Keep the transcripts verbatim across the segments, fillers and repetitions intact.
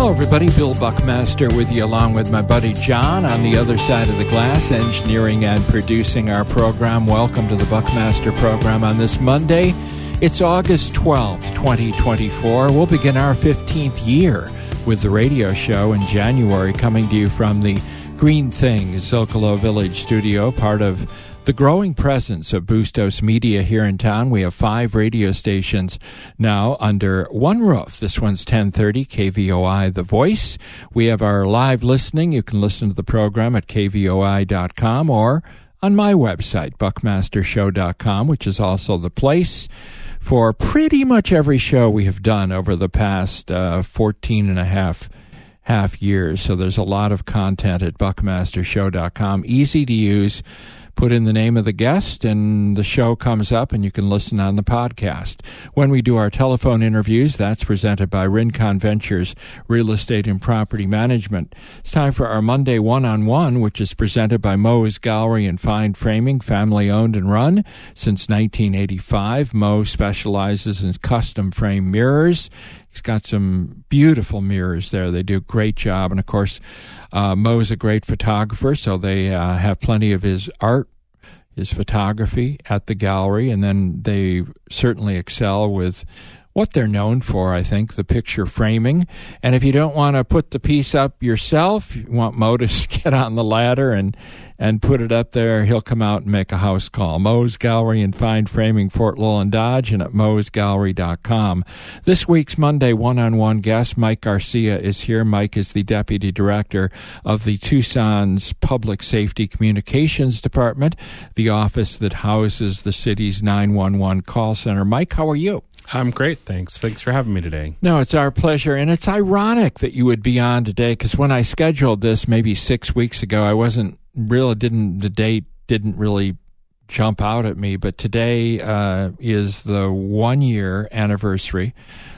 Hello, everybody. Bill Buckmaster with you, along with my buddy John on the other side of the glass, engineering and producing our program. Welcome to the Buckmaster program on this Monday. It's August twelfth, twenty twenty-four. We'll begin our fifteenth year with the radio show in January, coming to you from the Green Thing Zocalo Village studio, part of the growing presence of Bustos Media here in town. We have five radio stations now under one roof. This one's ten thirty K V O I The Voice. We have our live listening. You can listen to the program at K V O I dot com or on my website, buckmaster show dot com, which is also the place for pretty much every show we have done over the past uh, fourteen and a half half years. So there's a lot of content at buckmaster show dot com. Easy to use. Put in the name of the guest, and the show comes up, and you can listen on the podcast. When we do our telephone interviews, that's presented by Rincon Ventures Real Estate and Property Management. It's time for our Monday one-on-one, which is presented by Moe's Gallery and Fine Framing, family-owned and run since nineteen eighty-five. Moe specializes in custom frame mirrors. He's got some beautiful mirrors there. They do a great job. And, of course, uh, Moe's a great photographer, so they uh, have plenty of his art, his photography at the gallery. And then they certainly excel with what they're known for, I think, the picture framing. And if you don't want to put the piece up yourself, you want Moe to get on the ladder and, and put it up there, he'll come out and make a house call. Moe's Gallery and Fine Framing, Fort Lowell and Dodge, and at moes gallery dot com. This week's Monday one-on-one guest, Mike Garcia, is here. Mike is the Deputy Director of the Tucson's Public Safety Communications Department, the office that houses the city's nine one one call center. Mike, how are you? I'm great, thanks. Thanks for having me today. No, it's our pleasure, and it's ironic that you would be on today, because when I scheduled this maybe six weeks ago, I wasn't really, didn't, the date didn't really jump out at me, but today uh, is the one-year anniversary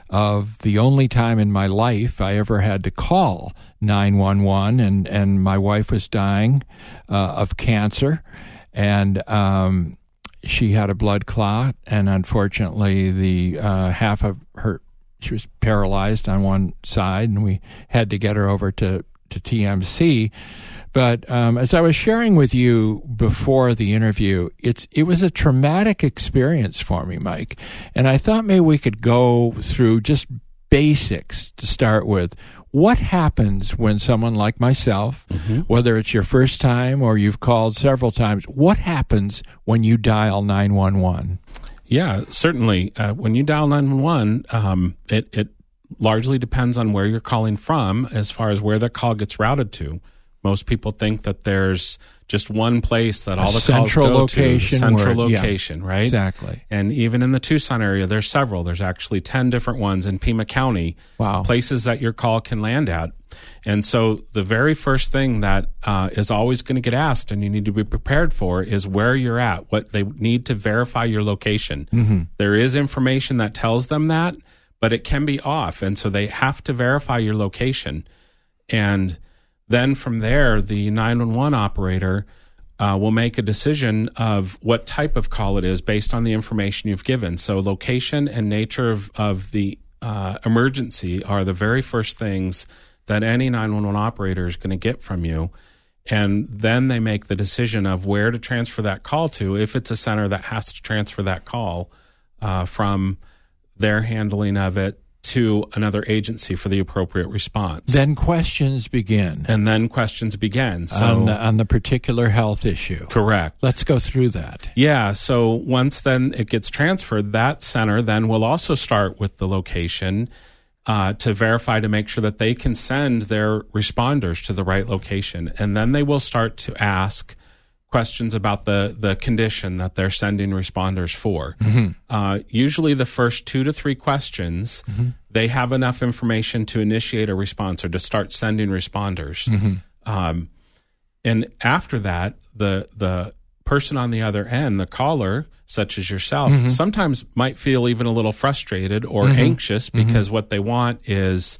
of the only time in my life I ever had to call nine one one, and, and my wife was dying uh, of cancer, and um she had a blood clot, and unfortunately, the uh, half of her, she was paralyzed on one side, and we had to get her over to, to T M C. But um, as I was sharing with you before the interview, it's it was a traumatic experience for me, Mike. And I thought maybe we could go through just basics to start with. What happens when someone like myself, mm-hmm. whether it's your first time or you've called several times, what happens when you dial nine one one? Yeah, certainly. Uh, when you dial nine one one, um, it, it largely depends on where you're calling from as far as where the call gets routed to. Most people think that there's just one place that all a the central calls go location to. Central where, location, yeah, right? Exactly. And even in the Tucson area, there's several. There's actually ten different ones in Pima County. Wow. Places that your call can land at. And so the very first thing that uh, is always going to get asked and you need to be prepared for is where you're at. What they need to verify your location. Mm-hmm. There is information that tells them that, but it can be off. And so they have to verify your location. And then from there, the nine one one operator uh, will make a decision of what type of call it is based on the information you've given. So location and nature of, of the uh, emergency are the very first things that any nine one one operator is going to get from you. And then they make the decision of where to transfer that call to, if it's a center that has to transfer that call uh, from their handling of it to another agency for the appropriate response. Then questions begin. And then questions begin. So, on, the, on the particular health issue. Correct. Let's go through that. Yeah, so once then it gets transferred, that center then will also start with the location uh, to verify to make sure that they can send their responders to the right location. And then they will start to ask questions about the, the condition that they're sending responders for. Mm-hmm. Uh, usually the first two to three questions, mm-hmm. they have enough information to initiate a response or to start sending responders. Mm-hmm. Um, and after that, the the person on the other end, the caller, such as yourself, mm-hmm. sometimes might feel even a little frustrated or mm-hmm. anxious because mm-hmm. what they want is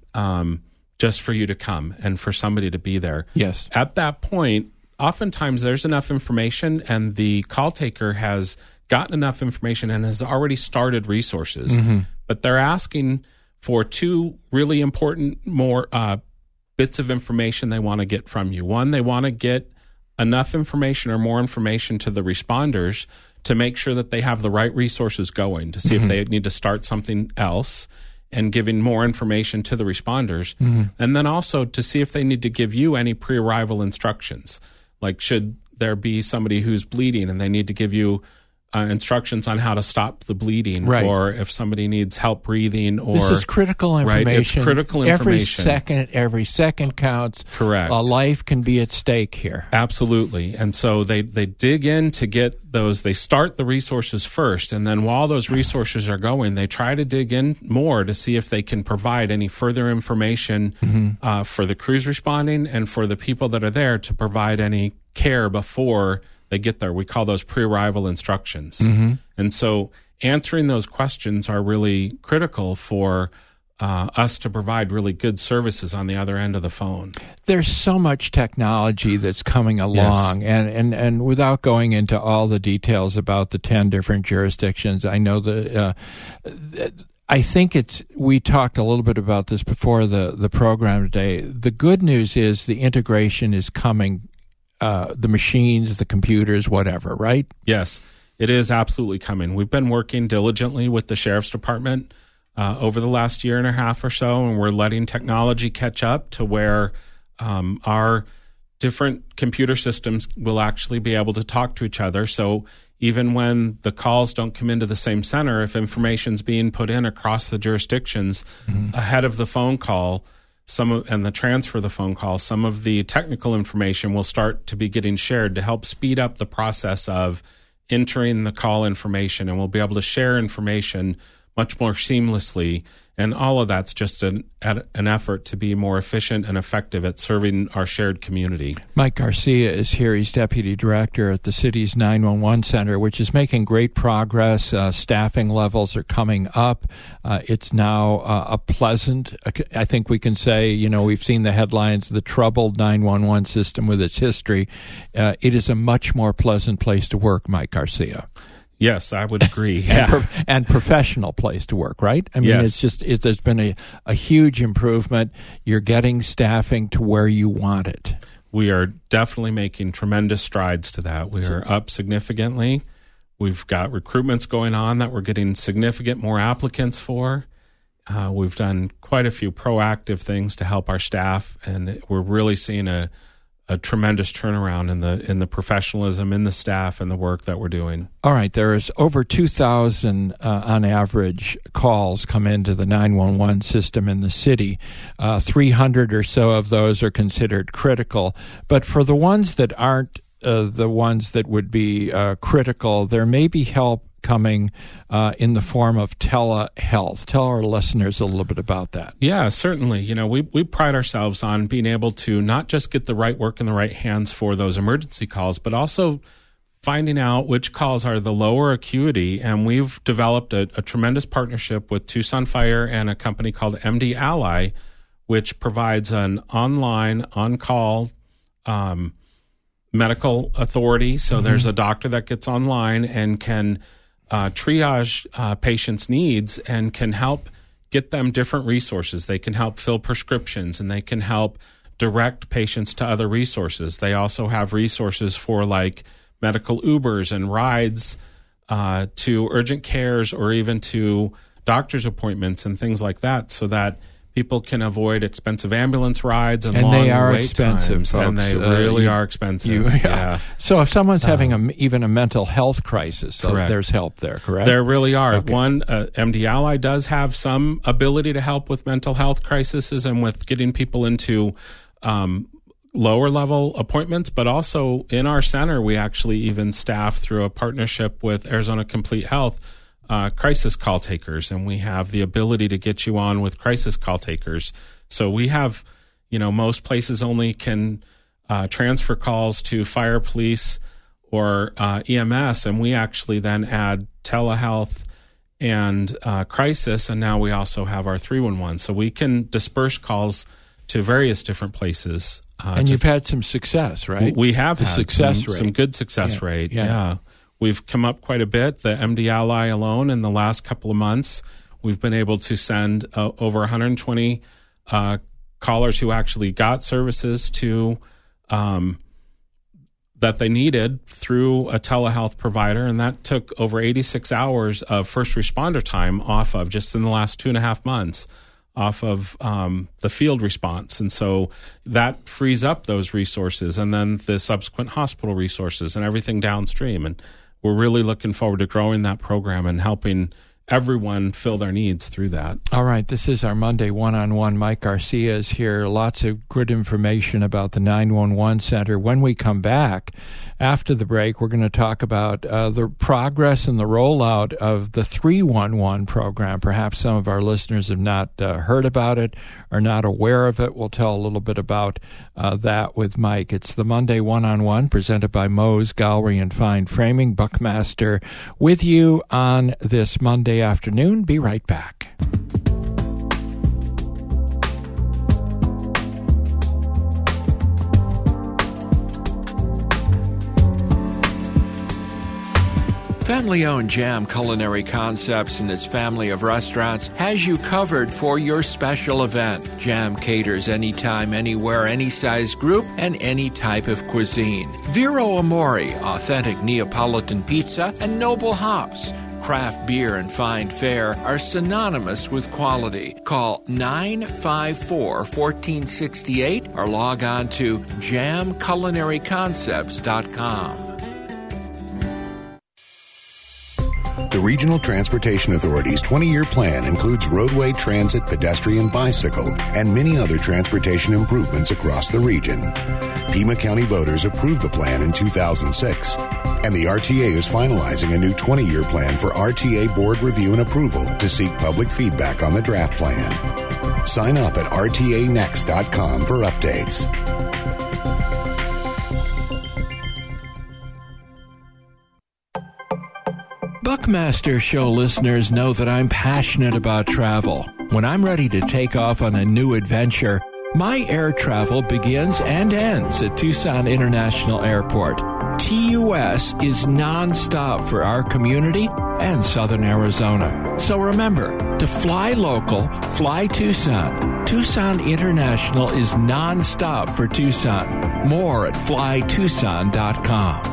um, just for you to come and for somebody to be there. Yes. At that point, oftentimes there's enough information and the call taker has gotten enough information and has already started resources. Mm-hmm. But they're asking for two really important more uh, bits of information they want to get from you. One, they want to get enough information or more information to the responders to make sure that they have the right resources going, to see mm-hmm. if they need to start something else, and giving more information to the responders. Mm-hmm. And then also to see if they need to give you any pre-arrival instructions. Like, should there be somebody who's bleeding and they need to give you uh, instructions on how to stop the bleeding, right. or if somebody needs help breathing, or this is critical information. Right, it's critical information. Every second, every second counts. Correct. A life can be at stake here. Absolutely. And so they they dig in to get those. They start the resources first, and then while those resources are going, they try to dig in more to see if they can provide any further information mm-hmm. uh, for the crews responding and for the people that are there to provide any care before they get there. We call those pre-arrival instructions. Mm-hmm. And so answering those questions are really critical for uh, us to provide really good services on the other end of the phone. There's so much technology that's coming along, yes. and, and, and without going into all the details about the ten different jurisdictions, I know that uh, I think it's, we talked a little bit about this before the, the program today. The good news is the integration is coming. Uh, the machines, the computers, whatever, right? Yes, it is absolutely coming. We've been working diligently with the Sheriff's Department uh, over the last year and a half or so, and we're letting technology catch up to where um, our different computer systems will actually be able to talk to each other. So even when the calls don't come into the same center, if information's being put in across the jurisdictions mm-hmm. ahead of the phone call, Some of, and the transfer of the phone call, some of the technical information will start to be getting shared to help speed up the process of entering the call information, and we'll be able to share information much more seamlessly. And all of that's just an, an effort to be more efficient and effective at serving our shared community. Mike Garcia is here. He's Deputy Director at the city's nine one one Center, which is making great progress. Uh, staffing levels are coming up. Uh, it's now uh, a pleasant, I think we can say, you know, we've seen the headlines, the troubled nine one one system with its history. Uh, it is a much more pleasant place to work, Mike Garcia. Yes, I would agree. and, pro- and professional place to work, right? I mean, yes. it's just, it, there's been a, a huge improvement. You're getting staffing to where you want it. We are definitely making tremendous strides to that. We are up significantly. We've got recruitments going on that we're getting significant more applicants for. Uh, we've done quite a few proactive things to help our staff, and we're really seeing a a tremendous turnaround in the in the professionalism in the staff and the work that we're doing. All right, there is over two thousand uh, on average calls come into the nine one one system in the city. Uh, three hundred or so of those are considered critical. But for the ones that aren't uh, the ones that would be uh, critical, there may be help coming uh, in the form of telehealth. Tell our listeners a little bit about that. Yeah, certainly. You know, we, we pride ourselves on being able to not just get the right work in the right hands for those emergency calls, but also finding out which calls are the lower acuity. And we've developed a, a tremendous partnership with Tucson Fire and a company called M D Ally, which provides an online, on-call um, medical authority. So mm-hmm. there's a doctor that gets online and can Uh, triage uh, patients' needs and can help get them different resources. They can help fill prescriptions, and they can help direct patients to other resources. They also have resources for like medical Ubers and rides uh, to urgent cares or even to doctor's appointments and things like that, so that people can avoid expensive ambulance rides and, and long they are wait expensive, times. folks. And they uh, really you, are expensive. You, yeah. yeah. So if someone's Um, having a, even a mental health crisis, so there's help there, correct? There really are. Okay. One, uh, M D Ally does have some ability to help with mental health crises and with getting people into um, lower level appointments, but also in our center, we actually even staff through a partnership with Arizona Complete Health uh, crisis call takers, and we have the ability to get you on with crisis call takers. So we have, you know, most places only can uh, transfer calls to fire, police, or uh, E M S, and we actually then add telehealth and uh, crisis, and now we also have our three one one. So we can disperse calls to various different places. Uh, and you've had some success, right? We have the had success some, rate. some good success yeah. rate. Yeah. yeah. We've come up quite a bit. The M D Ally alone in the last couple of months, We've been able to send uh, over one hundred twenty uh, callers who actually got services to um, that they needed through a telehealth provider, and that took over eighty-six hours of first responder time off of just in the last two and a half months off of um, the field response. And so that frees up those resources and then the subsequent hospital resources and everything downstream. And we're really looking forward to growing that program and helping everyone fill their needs through that. All right, this is our Monday one-on-one. Mike Garcia is here. Lots of good information about the nine one one Center. When we come back after the break, we're going to talk about uh, the progress and the rollout of the three one one program. Perhaps some of our listeners have not uh, heard about it or not aware of it. We'll tell a little bit about uh, that with Mike. It's the Monday one-on-one presented by Moe's Gallery and Fine Framing. Buckmaster with you on this Monday afternoon. Be right back. Family-owned Jam Culinary Concepts and its family of restaurants has you covered for your special event. Jam caters anytime, anywhere, any size group, and any type of cuisine. Vero Amore, authentic Neapolitan pizza, and Noble Hops. Craft beer and fine fare are synonymous with quality. Call nine five four, one four six eight or log on to jam culinary concepts dot com. The Regional Transportation Authority's twenty-year plan includes roadway, transit, pedestrian, bicycle, and many other transportation improvements across the region. Pima County voters approved the plan in two thousand six, and the R T A is finalizing a new twenty-year plan for R T A board review and approval to seek public feedback on the draft plan. Sign up at R T A next dot com for updates. Buckmaster Show listeners know that I'm passionate about travel. When I'm ready to take off on a new adventure, my air travel begins and ends at Tucson International Airport. T U S is nonstop for our community and Southern Arizona. So remember, to fly local, fly Tucson. Tucson International is nonstop for Tucson. More at fly tucson dot com.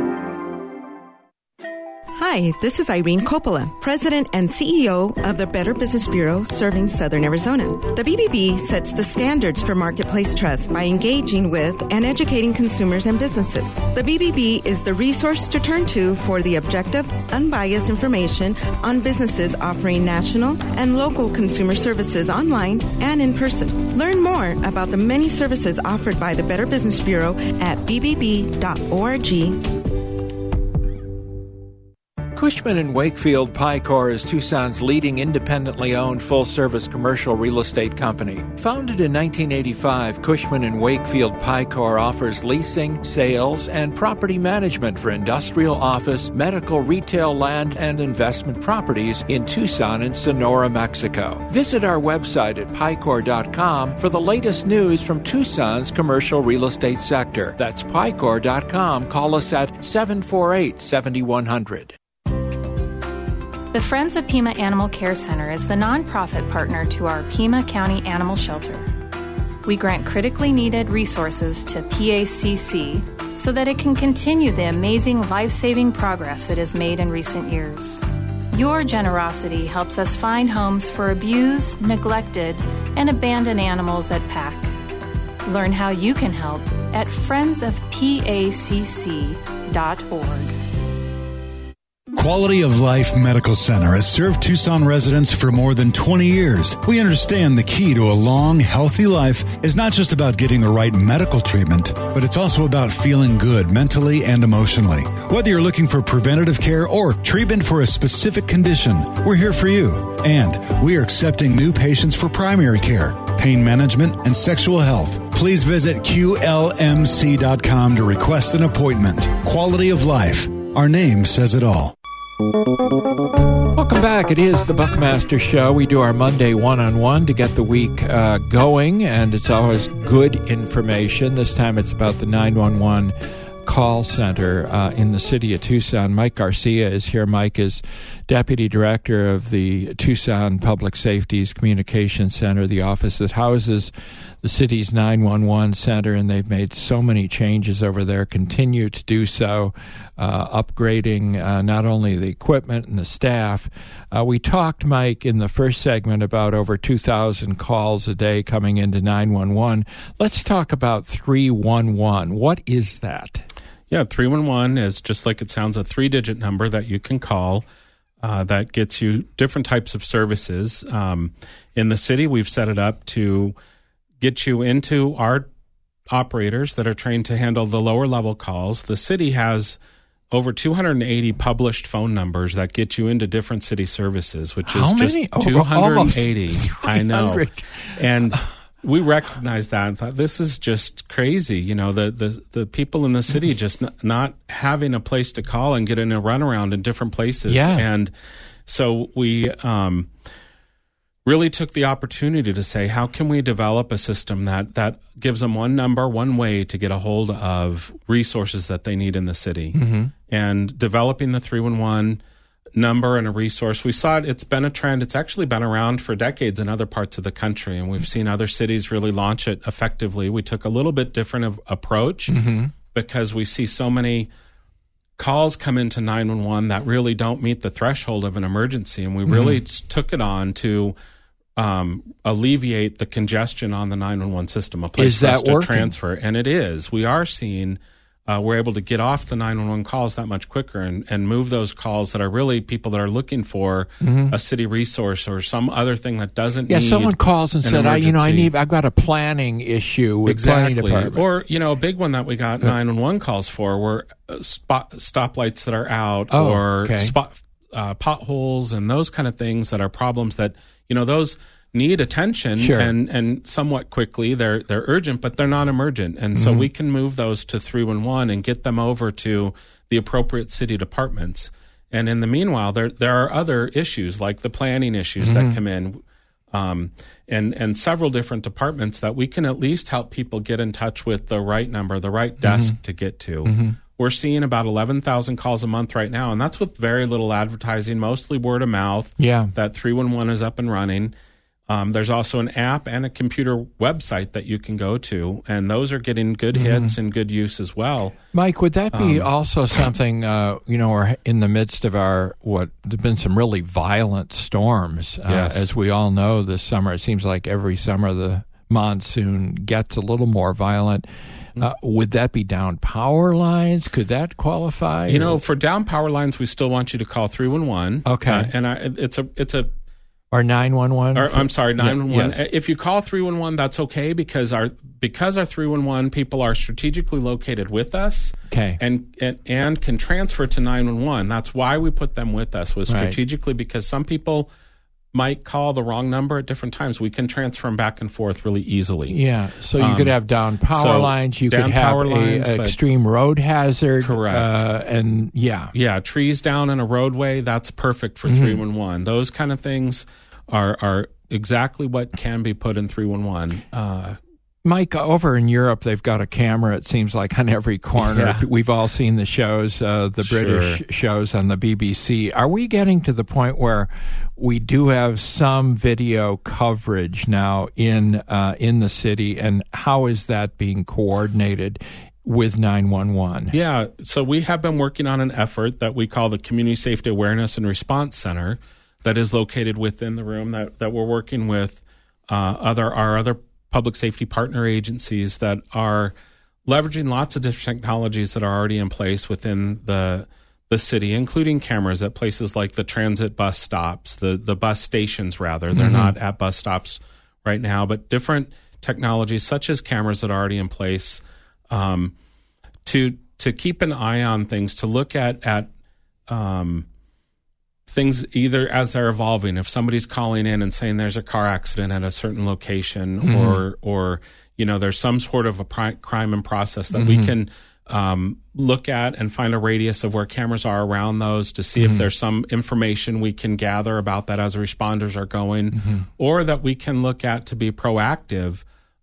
Hi, this is Irene Coppola, President and C E O of the Better Business Bureau serving Southern Arizona. The B B B sets the standards for marketplace trust by engaging with and educating consumers and businesses. The B B B is the resource to turn to for the objective, unbiased information on businesses offering national and local consumer services online and in person. Learn more about the many services offered by the Better Business Bureau at b b b dot org. Cushman and Wakefield Picor is Tucson's leading independently owned full-service commercial real estate company. Founded in nineteen eighty-five, Cushman and Wakefield Picor offers leasing, sales, and property management for industrial, office, medical, retail, land, and investment properties in Tucson and Sonora, Mexico. Visit our website at picor dot com for the latest news from Tucson's commercial real estate sector. That's picor dot com. Call us at seven four eight, seven one zero zero. The Friends of Pima Animal Care Center is the nonprofit partner to our Pima County Animal Shelter. We grant critically needed resources to P A C C so that it can continue the amazing life-saving progress it has made in recent years. Your generosity helps us find homes for abused, neglected, and abandoned animals at P A C. Learn how you can help at friends of P A C C dot org. Quality of Life Medical Center has served Tucson residents for more than twenty years. We understand the key to a long, healthy life is not just about getting the right medical treatment, but it's also about feeling good mentally and emotionally. Whether you're looking for preventative care or treatment for a specific condition, we're here for you. And we are accepting new patients for primary care, pain management, and sexual health. Please visit Q L M C dot com to request an appointment. Quality of Life. Our name says it all. Welcome back. It is the Buckmaster Show. We do our Monday one-on-one to get the week uh, going, and it's always good information. This time it's about the nine one one call center uh, in the city of Tucson. Mike Garcia is here. Mike is Deputy Director of the Tucson Public Safety's Communication Center, the office that houses the city's nine one one center, and they've made so many changes over there, continue to do so, uh, upgrading uh, not only the equipment and the staff. Uh, we talked, Mike, in the first segment about over two thousand calls a day coming into nine one one. Let's talk about three one one. What is that? Yeah, three one one is, just like it sounds, a three-digit number that you can call uh, that gets you different types of services. Um, in the city, we've set it up to get you into our operators that are trained to handle the lower level calls. The city has over two hundred eighty published phone numbers that get you into different city services, which How is many? just two hundred eighty. Oh, I know. And we recognize that and thought, this is just crazy. You know, the, the, the people in the city just n- not having a place to call and getting a runaround in different places. Yeah. And so we um, really took the opportunity to say, how can we develop a system that, that gives them one number, one way to get a hold of resources that they need in the city? Mm-hmm. And developing the three one one number and a resource, we saw it, it's been a trend. It's actually been around for decades in other parts of the country, and we've seen other cities really launch it effectively. We took a little bit different of approach mm-hmm. because we see so many calls come into nine one one that really don't meet the threshold of an emergency, and we really mm-hmm. took it on to um, alleviate the congestion on the nine one one system, a place is for that us to working? transfer. And it is. We are seeing Uh, we're able to get off the nine one one calls that much quicker and, and move those calls that are really people that are looking for mm-hmm. a city resource or some other thing that doesn't yeah, need someone calls and an said, I, you know, I emergency. need, I've got a planning issue with Exactly. planning department. Or, you know, a big one that we got nine one one calls for were uh, spot, stoplights that are out Oh, or okay. spot uh, potholes and those kind of things that are problems that, you know, those need attention Sure. and, and somewhat quickly. They're they're urgent, but they're not emergent. And so Mm-hmm. we can move those to three one one and get them over to the appropriate city departments. And in the meanwhile, there there are other issues like the planning issues Mm-hmm. that come in, um, and and several different departments that we can at least help people get in touch with the right number, the right desk Mm-hmm. to get to. Mm-hmm. We're seeing about eleven thousand calls a month right now, and that's with very little advertising, mostly word of mouth. Yeah. That three one one is up and running. Um, there's also an app and a computer website that you can go to, and those are getting good Mm-hmm. hits and good use as well. Mike, would that be Um, also something, uh, you know, we're in the midst of our, what, there's been some really violent storms, uh, Yes. as we all know this summer. It seems like every summer the monsoon gets a little more violent. Uh, would that be down power lines? Could that qualify? You know, Or- for down power lines, we still want you to call three one one. Okay. Uh, and I, it's a it's a Or nine one one? Or, I'm sorry, nine one one. Yes. If you call three one one, that's okay because our because our three one one people are strategically located with us Okay. and, and and can transfer to nine one one. That's why we put them with us, was Right. strategically because some people might call the wrong number at different times. We can transfer them back and forth really easily. Yeah, so you Um, could have down power so lines, you down could have power a, lines, a but- extreme road hazard. Correct. Uh, and yeah. Yeah, trees down in a roadway, that's perfect for Mm-hmm. three one one. Those kind of things are are exactly what can be put in three one one. Uh, Mike, over in Europe, they've got a camera, it seems like, on every corner. Yeah. We've all seen the shows, uh, the British Sure. shows on the B B C. Are we getting to the point where we do have some video coverage now in uh, in the city, and how is that being coordinated with nine one one? Yeah, so we have been working on an effort that we call the Community Safety Awareness and Response Center that is located within the room that, that we're working with uh, other our other public safety partner agencies that are leveraging lots of different technologies that are already in place within the the city, including cameras at places like the transit bus stops, the, the bus stations, rather. They're Mm-hmm. not at bus stops right now, but different technologies such as cameras that are already in place um, to to keep an eye on things, to look at at um, things either as they're evolving. If somebody's calling in and saying there's a car accident at a certain location, Mm-hmm. or or you know there's some sort of a pri- crime in process, that Mm-hmm. we can um, look at and find a radius of where cameras are around those to see Mm-hmm. if there's some information we can gather about that as responders are going, Mm-hmm. or that we can look at to be proactive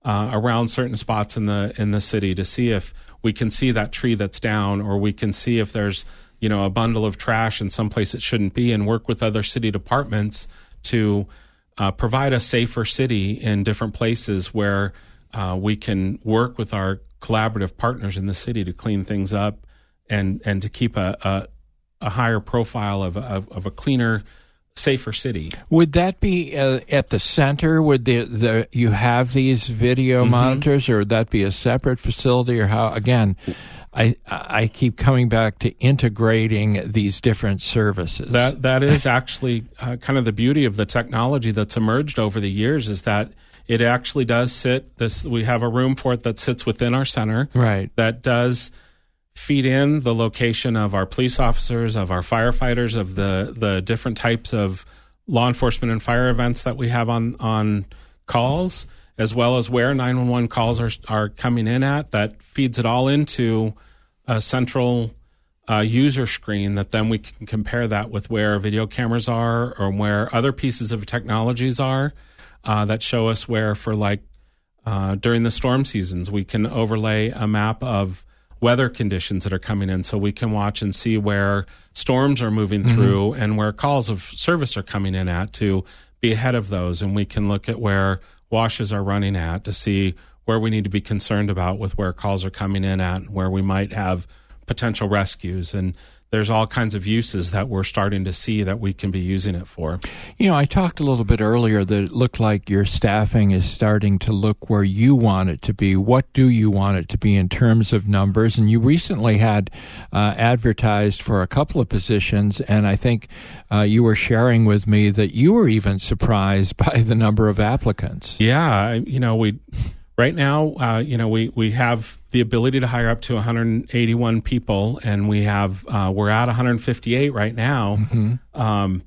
uh, around certain spots in the in the city to see if we can see that tree that's down, or we can see if there's, you know, a bundle of trash in some place it shouldn't be, and work with other city departments to uh, provide a safer city in different places where uh, we can work with our collaborative partners in the city to clean things up and and to keep a a, a higher profile of, of of a cleaner, safer city. Would that be uh, at the center? Would the, the you have these video mm-hmm. monitors, or would that be a separate facility, or how? Again, I I keep coming back to integrating these different services. That that is actually uh, kind of the beauty of the technology that's emerged over the years, is that it actually does sit. This we have a room for it that sits within our center, right? That does feed in the location of our police officers, of our firefighters, of the the different types of law enforcement and fire events that we have on on calls, as well as where nine one one calls are are coming in at. That feeds it all into a central uh, user screen that then we can compare that with where video cameras are, or where other pieces of technologies are uh, that show us where, for like uh, during the storm seasons, we can overlay a map of weather conditions that are coming in, so we can watch and see where storms are moving mm-hmm. through and where calls of service are coming in at, to be ahead of those. And we can look at where washes are running at to see where we need to be concerned about with where calls are coming in at, where we might have potential rescues. And there's all kinds of uses that we're starting to see that we can be using it for. You know, I talked a little bit earlier that it looked like your staffing is starting to look where you want it to be. What do you want it to be in terms of numbers? And you recently had uh, advertised for a couple of positions, and I think uh, you were sharing with me that you were even surprised by the number of applicants. Yeah, you know, we... Right now, uh, you know, we, we have the ability to hire up to one hundred eighty-one people, and we have uh, we're at one hundred fifty-eight right now. Mm-hmm. Um,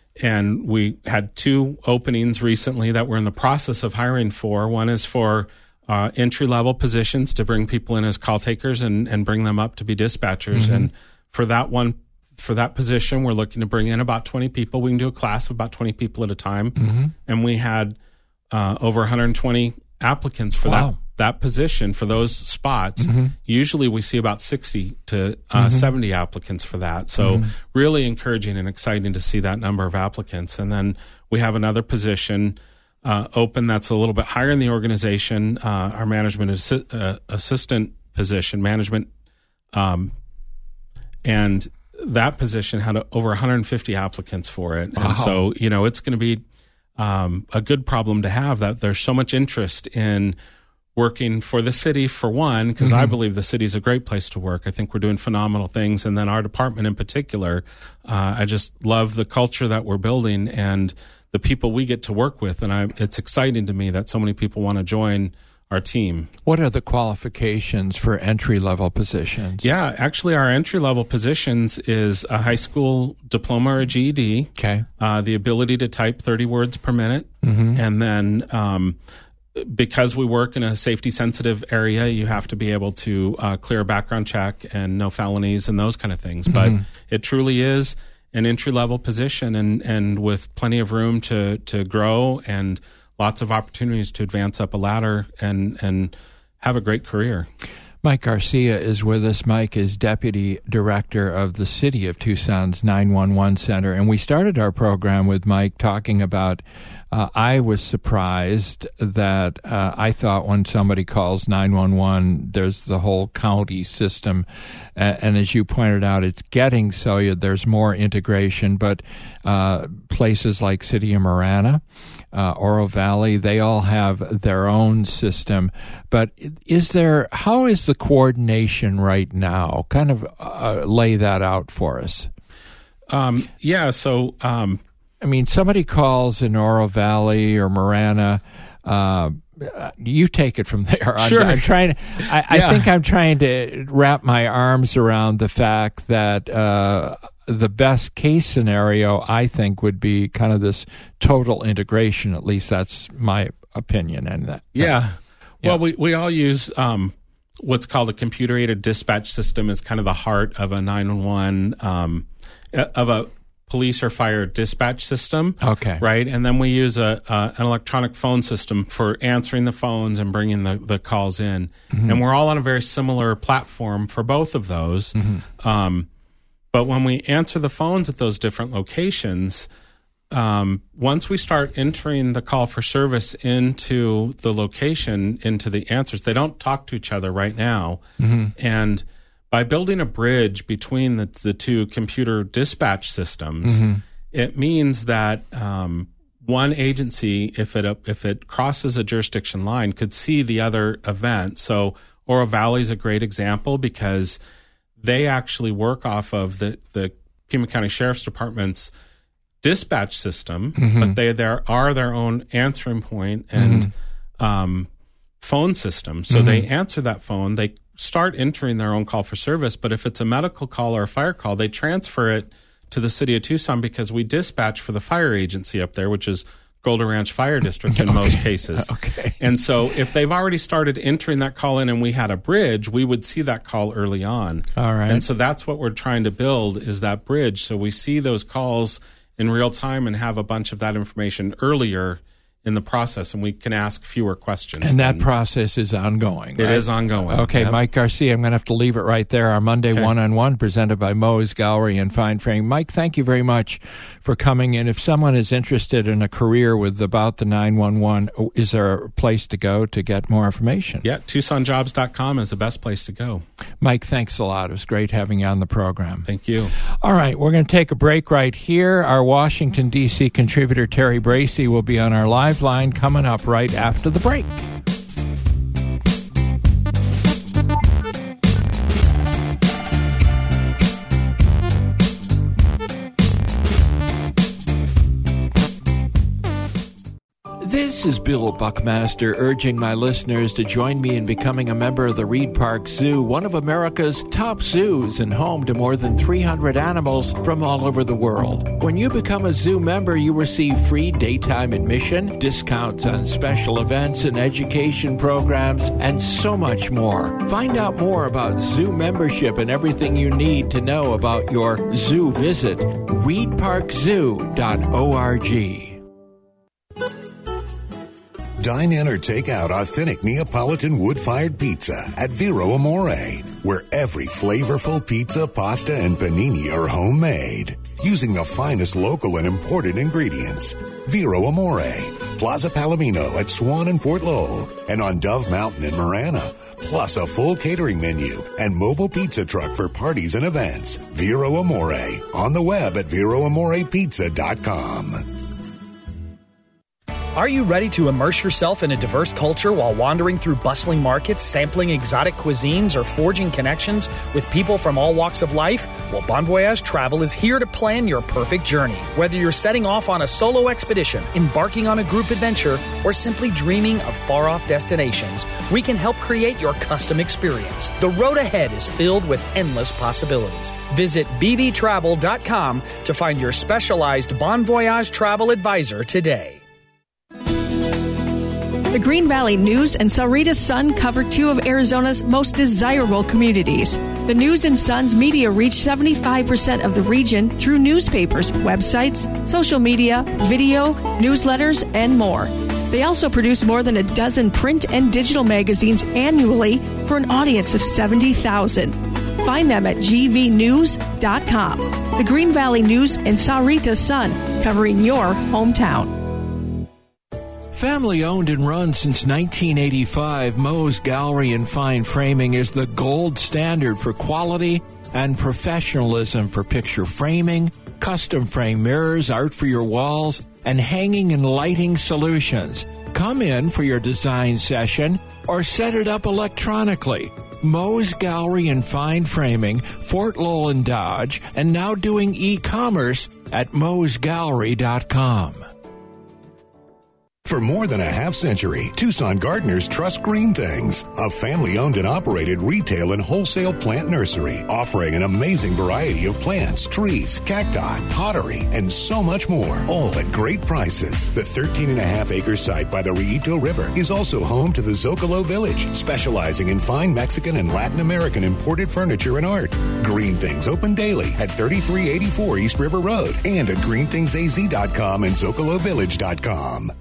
and we had two openings recently that we're in the process of hiring for. One is for uh, entry level positions to bring people in as call takers and, and bring them up to be dispatchers. Mm-hmm. And for that one, for that position, we're looking to bring in about twenty people. We can do a class of about twenty people at a time, mm-hmm. and we had uh, over one hundred twenty applicants for wow. that that position, for those spots. Mm-hmm. Usually we see about sixty to uh, mm-hmm. seventy applicants for that. So mm-hmm. really encouraging and exciting to see that number of applicants. And then we have another position uh, open that's a little bit higher in the organization, uh, our management assi- uh, assistant position, management. Um, and that position had over one hundred fifty applicants for it. Wow. And so, you know, it's going to be Um, a good problem to have, that there's so much interest in working for the city, for one, because mm-hmm. I believe the city is a great place to work. I think we're doing phenomenal things. And then our department in particular, uh, I just love the culture that we're building and the people we get to work with. And I, it's exciting to me that so many people want to join our team. What are the qualifications for entry-level positions? Yeah, actually our entry-level positions is a high school diploma or a G E D, okay. uh, the ability to type thirty words per minute, mm-hmm. and then um, because we work in a safety-sensitive area, you have to be able to uh, clear a background check and no felonies and those kind of things. Mm-hmm. But it truly is an entry-level position, and, and with plenty of room to, to grow and lots of opportunities to advance up a ladder and, and have a great career. Mike Garcia is with us. Mike is Deputy Director of the City of Tucson's nine one one Center. And we started our program with Mike talking about, uh, I was surprised that uh, I thought when somebody calls nine one one, there's the whole county system. Uh, and as you pointed out, it's getting so you, there's more integration. But uh, places like City of Marana, Uh, Oro Valley, they all have their own system. But is there, how is the coordination right now? Kind of uh, lay that out for us. Um, yeah, so... Um, I mean, somebody calls in Oro Valley or Marana, uh, you take it from there. Sure. I'm, I'm trying to, I, I yeah. think I'm trying to wrap my arms around the fact that uh, the best case scenario, I think, would be kind of this total integration. At least that's my opinion. And that, yeah. Uh, well, yeah. we, we all use um, what's called a computer-aided dispatch system as kind of the heart of a nine one one, um, of a police or fire dispatch system. Okay. Right? And then we use a, a an electronic phone system for answering the phones and bringing the, the calls in. Mm-hmm. And we're all on a very similar platform for both of those. Mm-hmm. Um, but when we answer the phones at those different locations, um, once we start entering the call for service into the location, into the answers, they don't talk to each other right now. Mm-hmm. And by building a bridge between the, the two computer dispatch systems, mm-hmm. it means that um, one agency, if it if it crosses a jurisdiction line, could see the other event. So Oro Valley is a great example because they actually work off of the, the Pima County Sheriff's Department's dispatch system, mm-hmm. but they there are their own answering point and mm-hmm. um, phone system. So mm-hmm. they answer that phone. They start entering their own call for service, but if it's a medical call or a fire call, they transfer it to the city of Tucson because we dispatch for the fire agency up there, which is Golden Ranch Fire District in okay. most cases. Okay. And so if they've already started entering that call in and we had a bridge, we would see that call early on. All right. And so that's what we're trying to build is that bridge. So we see those calls in real time and have a bunch of that information earlier in the process, and we can ask fewer questions. And that process is ongoing, It right? is ongoing. Okay, yep. Mike Garcia, I'm going to have to leave it right there. Our Monday okay. one-on-one presented by Moe's Gallery and Fine Frame. Mike, thank you very much for coming in. If someone is interested in a career with About the nine one one, is there a place to go to get more information? Yeah, Tucson Jobs dot com is the best place to go. Mike, thanks a lot. It was great having you on the program. Thank you. All right, we're going to take a break right here. Our Washington, D C contributor, Terry Bracey, will be on our live line coming up right after the break. This is Bill Buckmaster urging my listeners to join me in becoming a member of the Reed Park Zoo, one of America's top zoos and home to more than three hundred animals from all over the world. When you become a zoo member, you receive free daytime admission, discounts on special events and education programs, and so much more. Find out more about zoo membership and everything you need to know about your zoo visit. reed park zoo dot org. Dine in or take out authentic Neapolitan wood-fired pizza at Vero Amore, where every flavorful pizza, pasta, and panini are homemade, using the finest local and imported ingredients. Vero Amore, Plaza Palomino at Swan and Fort Lowell, and on Dove Mountain in Marana, plus a full catering menu and mobile pizza truck for parties and events. Vero Amore, on the web at vero amore pizza dot com. Are you ready to immerse yourself in a diverse culture while wandering through bustling markets, sampling exotic cuisines, or forging connections with people from all walks of life? Well, Bon Voyage Travel is here to plan your perfect journey. Whether you're setting off on a solo expedition, embarking on a group adventure, or simply dreaming of far-off destinations, we can help create your custom experience. The road ahead is filled with endless possibilities. Visit b v travel dot com to find your specialized Bon Voyage travel advisor today. The Green Valley News and Sahuarita Sun cover two of Arizona's most desirable communities. The News and Sun's media reach seventy-five percent of the region through newspapers, websites, social media, video, newsletters, and more. They also produce more than a dozen print and digital magazines annually for an audience of seventy thousand. Find them at g v news dot com. The Green Valley News and Sahuarita Sun, covering your hometown. Family owned and run since nineteen eighty-five, Moe's Gallery and Fine Framing is the gold standard for quality and professionalism for picture framing, custom frame mirrors, art for your walls, and hanging and lighting solutions. Come in for your design session or set it up electronically. Moe's Gallery and Fine Framing, Fort Lowell and Dodge, and now doing e-commerce at moes gallery dot com. For more than a half century, Tucson gardeners trust Green Things, a family-owned and operated retail and wholesale plant nursery offering an amazing variety of plants, trees, cacti, pottery, and so much more, all at great prices. The thirteen and a half acre site by the Rillito River is also home to the Zocalo Village, specializing in fine Mexican and Latin American imported furniture and art. Green Things open daily at thirty-three eighty-four East River Road and at green things a z dot com and zocalo village dot com.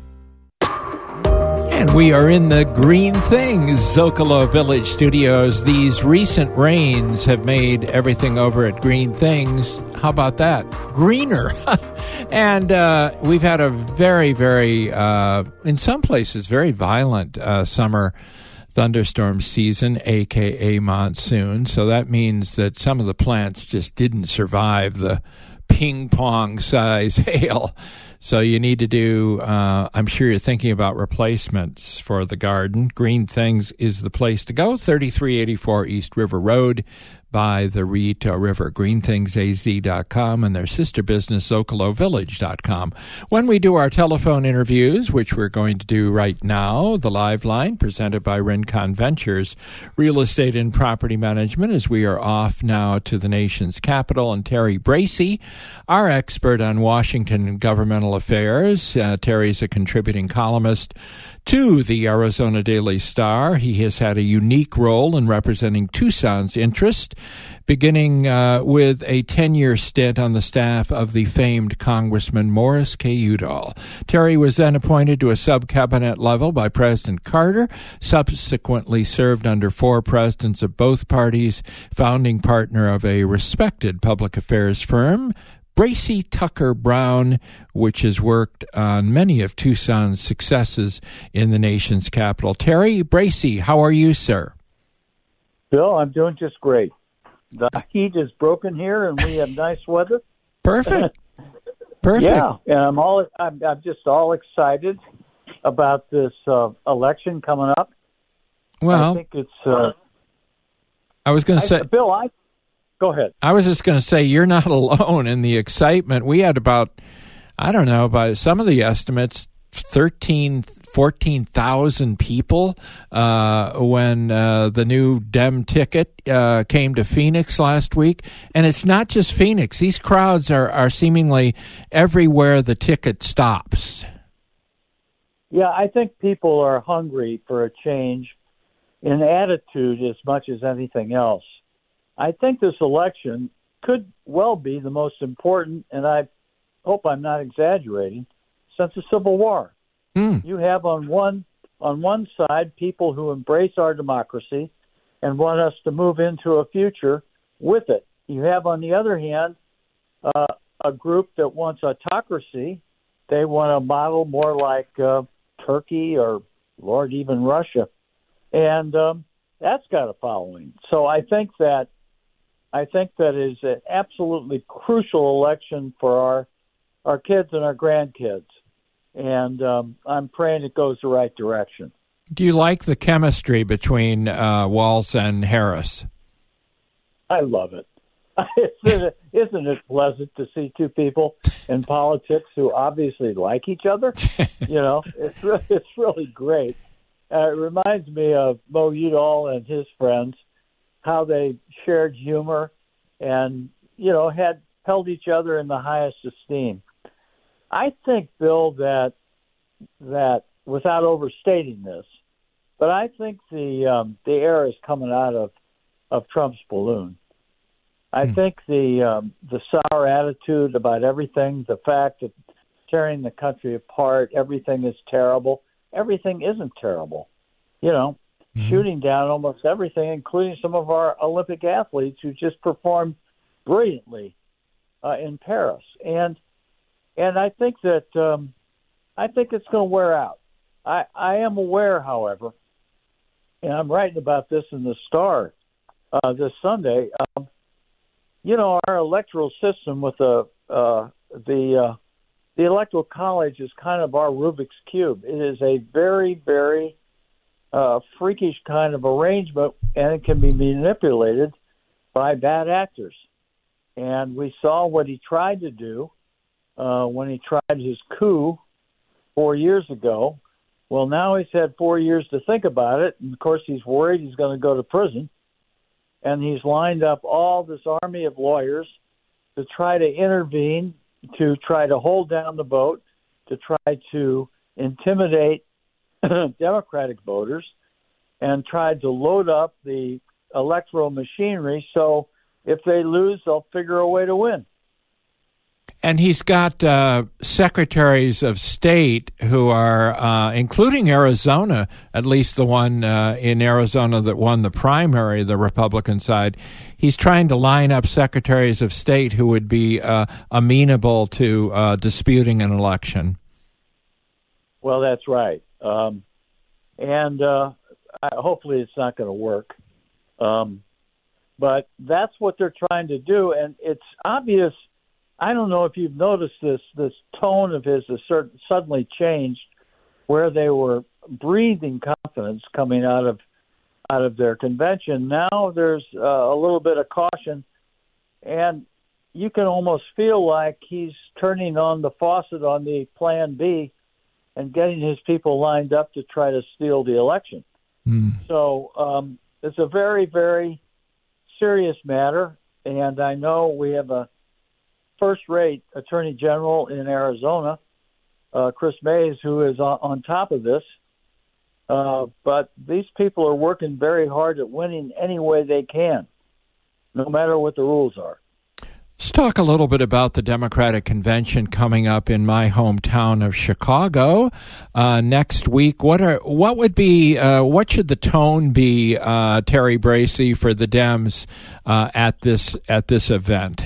And we are in the Green Things Zocalo Village studios. These recent rains have made everything over at Green Things, how about that, greener. And uh, we've had a very, very, uh, in some places, very violent uh, summer thunderstorm season, a k a monsoon. So that means that some of the plants just didn't survive the ping-pong size hail. So you need to do, uh, I'm sure you're thinking about replacements for the garden. Green Things is the place to go, thirty-three eighty-four East River Road by the Rillito River, green things a z dot com, and their sister business, zocalo village dot com. When we do our telephone interviews, which we're going to do right now, the live line presented by Rincon Ventures, Real Estate and Property Management, as we are off now to the nation's capital, and Terry Bracey, our expert on Washington governmental affairs. Uh, Terry's a contributing columnist to the Arizona Daily Star. He has had a unique role in representing Tucson's interest, beginning uh, with a ten-year stint on the staff of the famed Congressman Morris K. Udall. Terry was then appointed to a sub-cabinet level by President Carter, subsequently served under four presidents of both parties, founding partner of a respected public affairs firm, Bracey Tucker Brown, which has worked on many of Tucson's successes in the nation's capital. Terry Bracey, how are you, sir? Bill, I'm doing just great. The heat is broken here, and we have nice weather. Perfect. Perfect. Yeah, and I'm all I'm, I'm just all excited about this uh, election coming up. Well, I think it's. Uh, I was going to say, Bill, I. Go ahead. I was just going to say, you're not alone in the excitement. We had about, I don't know, by some of the estimates, thirteen, fourteen thousand people uh, when uh, the new Dem ticket uh, came to Phoenix last week. And it's not just Phoenix. These crowds are, are seemingly everywhere the ticket stops. Yeah, I think people are hungry for a change in attitude as much as anything else. I think this election could well be the most important, and I hope I'm not exaggerating, since the Civil War. Mm. You have on one on one side people who embrace our democracy and want us to move into a future with it. You have on the other hand uh, a group that wants autocracy. They want to model more like uh, Turkey or, Lord, even Russia, and um, that's got a following. So I think that. I think that is an absolutely crucial election for our our kids and our grandkids, and um, I'm praying it goes the right direction. Do you like the chemistry between uh, Walz and Harris? I love it. Isn't it. Isn't it pleasant to see two people in politics who obviously like each other? You know, it's really, it's really great. Uh, it reminds me of Mo Udall and his friends, how they shared humor and, you know, had held each other in the highest esteem. I think, Bill, that that without overstating this, but I think the um, the air is coming out of, of Trump's balloon. I mm. think the um, the sour attitude about everything, the fact that tearing the country apart, everything is terrible. Everything isn't terrible, you know. Mm-hmm. Shooting down almost everything, including some of our Olympic athletes who just performed brilliantly uh, in Paris. And and I think that um, I think it's going to wear out. I, I am aware, however, and I'm writing about this in the Star uh, this Sunday. Um, you know, our electoral system with the uh, the uh, the Electoral College is kind of our Rubik's Cube. It is a very, very uh, freakish kind of arrangement, and it can be manipulated by bad actors. And we saw what he tried to do uh, when he tried his coup four years ago. Well, now he's had four years to think about it, and of course he's worried he's going to go to prison, and he's lined up all this army of lawyers to try to intervene, to try to hold down the vote, to try to intimidate Democratic voters, and tried to load up the electoral machinery so if they lose, they'll figure a way to win. And he's got uh, secretaries of state who are, uh, including Arizona, at least the one uh, in Arizona that won the primary, the Republican side. He's trying to line up secretaries of state who would be uh, amenable to uh, disputing an election. Well, that's right. Um, and uh, I, hopefully it's not going to work. Um, but that's what they're trying to do. And it's obvious. I don't know if you've noticed this, this tone of his has certain, suddenly changed where they were breathing confidence coming out of out of their convention. Now there's uh, a little bit of caution, and you can almost feel like he's turning on the faucet on the plan B and getting his people lined up to try to steal the election. Mm. So um, it's a very, very serious matter, and I know we have a first-rate Attorney General in Arizona, uh, Chris Mays, who is on, on top of this. Uh, but these people are working very hard at winning any way they can, no matter what the rules are. Let's talk a little bit about the Democratic Convention coming up in my hometown of Chicago uh, next week. What are what would be uh, what should the tone be, uh, Terry Bracey, for the Dems uh, at this at this event?